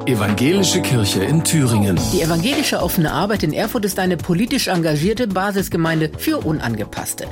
Evangelische Kirche in Thüringen. Die evangelische offene Arbeit in Erfurt ist eine politisch engagierte Basisgemeinde für Unangepasste.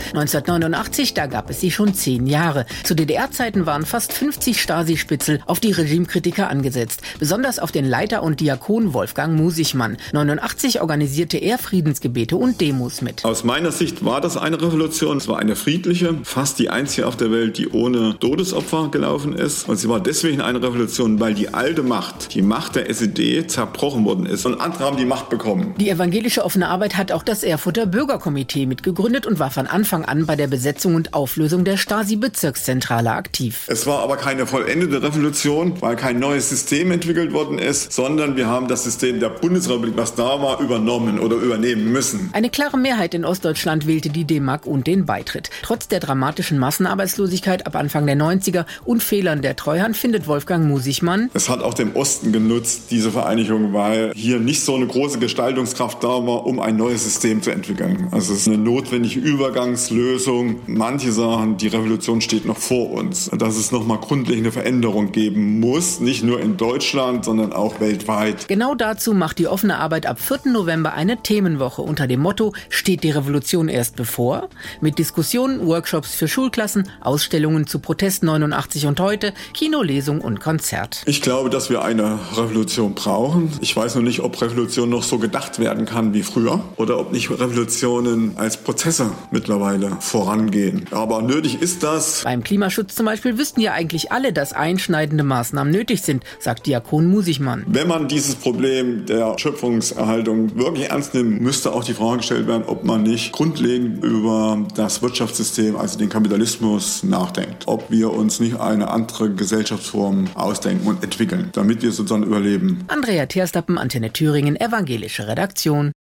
1989, da gab es sie schon 10 Jahre. Zu DDR-Zeiten waren fast 50 Stasi-Spitzel auf die Regimekritiker angesetzt. Besonders auf den Leiter und Diakon Wolfgang Musigmann. 89 organisierte er Friedensgebete und Demos mit. Aus meiner Sicht war das eine Revolution. Es war eine friedliche, fast die einzige auf der Welt, die ohne Todesopfer gelaufen ist. Und sie war deswegen eine Revolution, weil die alte Macht, die Macht der SED, zerbrochen worden ist. Und andere haben die Macht bekommen. Die evangelische offene Arbeit hat auch das Erfurter Bürgerkomitee mitgegründet und war von Anfang an bei der Besetzung und Auflösung der Stasi-Bezirkszentrale aktiv. Es war aber keine vollendete Revolution, weil kein neues System entwickelt worden ist, sondern wir haben das System der Bundesrepublik, was da war, übernommen oder übernehmen müssen. Eine klare Mehrheit in Ostdeutschland wählte die D-Mark und den Beitritt. Trotz der dramatischen Massenarbeitslosigkeit ab Anfang der 90er und Fehlern der Treuhand findet Wolfgang Musigmann: Es hat auch dem Osten genutzt, diese Vereinigung, weil hier nicht so eine große Gestaltungskraft da war, um ein neues System zu entwickeln. Also es ist eine notwendige Übergangslösung. Manche sagen, die Revolution steht noch vor uns. Dass es nochmal grundlegende Veränderungen geben muss, nicht nur in Deutschland, sondern auch weltweit. Genau dazu macht die offene Arbeit ab 4. November eine Themenwoche unter dem Motto "Steht die Revolution erst bevor?" Mit Diskussionen, Workshops für Schulklassen, Ausstellungen zu Protest 89 und heute, Kinolesung und Konzert. Ich glaube, dass wir eine Revolution brauchen. Ich weiß noch nicht, ob Revolution noch so gedacht werden kann wie früher oder ob nicht Revolutionen als Prozesse mittlerweile vorangehen. Aber nötig ist das. Beim Klimaschutz zum Beispiel wüssten ja eigentlich alle, dass einschneidende Maßnahmen nötig sind, sagt Diakon Musigmann. Wenn man dieses Problem der Schöpfungserhaltung wirklich ernst nimmt, müsste auch die Frage gestellt werden, ob man nicht grundlegend über das Wirtschaftssystem, also den Kapitalismus, nachdenkt. Ob wir uns nicht eine andere Gesellschaftsform ausdenken und entwickeln, damit wir sozusagen überleben. Andrea Terstappen, Antenne Thüringen, evangelische Redaktion.